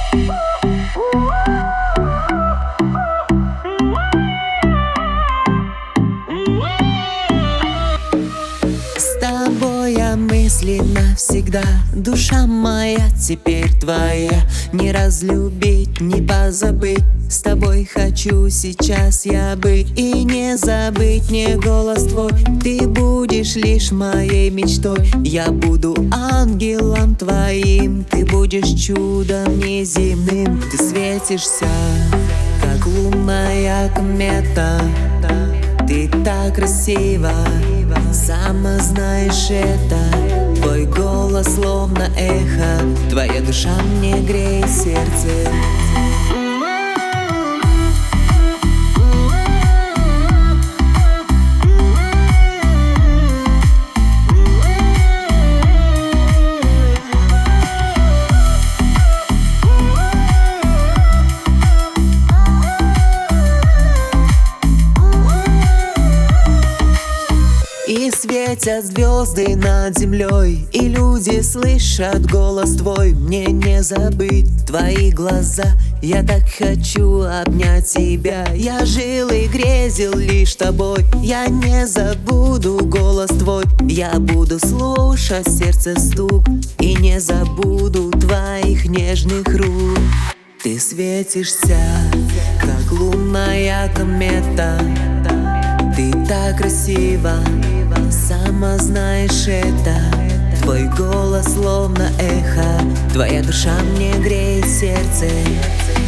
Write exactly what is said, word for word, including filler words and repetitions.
С тобой я мысли навсегда, душа моя теперь твоя. Не разлюбить, не позабыть, с тобой хочу сейчас я быть. И не забыть мне голос твой, ты будешь лишь моей мечтой. Я буду ангелом твоим, ты будешь чудом неземным. Ты светишься, как лунная комета, ты так красива, сама знаешь это. Твой голос словно эхо, твоя душа мне греет сердце. И светят звезды над землей, и люди слышат голос твой. Мне не забыть твои глаза, я так хочу обнять тебя. Я жил и грезил лишь тобой, я не забуду голос твой. Я буду слушать сердце стук и не забуду твоих нежных рук. Ты светишься, как лунная комета, ты так красива, сама знаешь это. Твой голос словно эхо, твоя душа мне греет сердце.